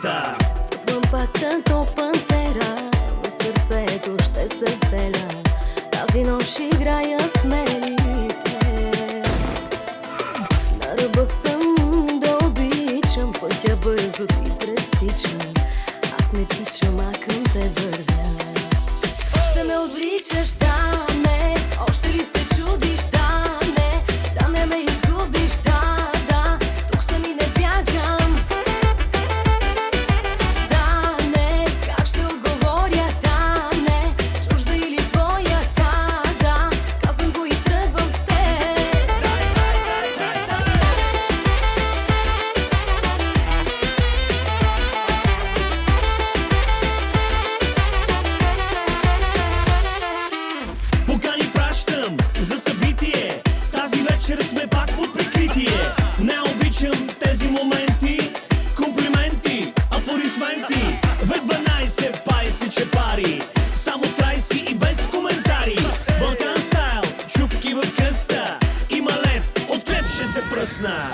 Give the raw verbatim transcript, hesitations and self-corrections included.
рита. Стъпвам пак като пантера, в сърцето ще се целя. Тази нощ играят смелите. На ръба съм да обичам, пътя бързо ти пресичам. Аз не тичам, а към те вървя. Ще ме отвличаш, да не, още ли се чудиш, да не, да не ме изгубиш, да, да, тук съм и не бягам. Да не, как ще отговоря, да не, чужда или твоя, да, да, казвам го и тръгвам с теб. Покани пращам за събитие, тази вечер сме пак под прикритие. Не обичам тези моменти, комплименти, аплодисменти. Век дванайсет, пайсет, че пари, само трайси и без коментари. Балкан стайл, чупки в кръста, има лед, от клеп ще се пръсна.